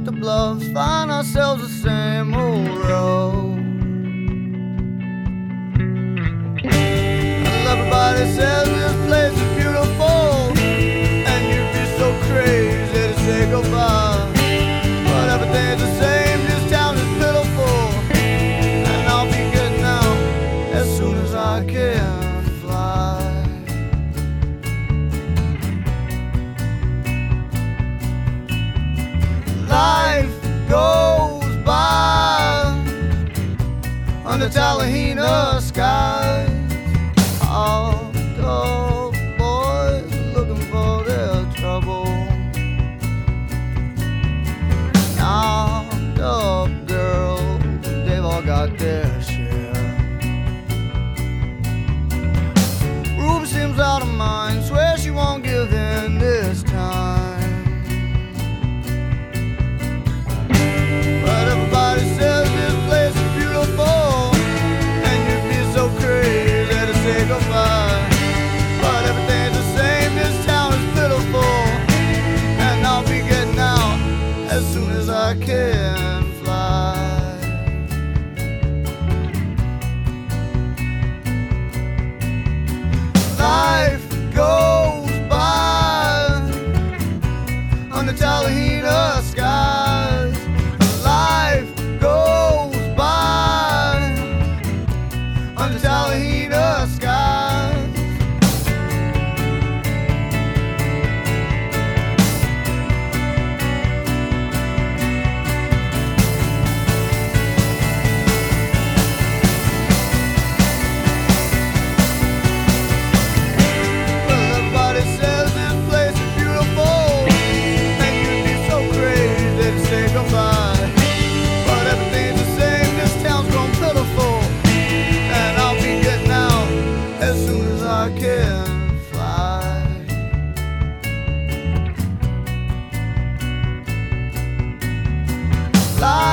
hit the bluffs, find ourselves the same old road. And everybody says this place is beautiful, and you'd be so crazy to say goodbye. But everything's the same, this town is pitiful, and I'll be getting out as soon as I can fly. Life goes by under Tallahena skies. All the boys looking for their trouble. Now the girls, they've all got their share. Ruby seems out of mind, swears she won't give in this time. But everybody says this place is beautiful, and you'd be so crazy to say goodbye. But everything's the same, this town is pitiful, and I'll be getting out as soon as I can fly. Life goes by under Tallahena skies. Life goes by under Tallahena skies. Well, everybody says this place is beautiful, and you'd be so crazy to say goodbye. But everything's the same, this town's grown pitiful, and I'll be getting out as soon as I can fly. Fly.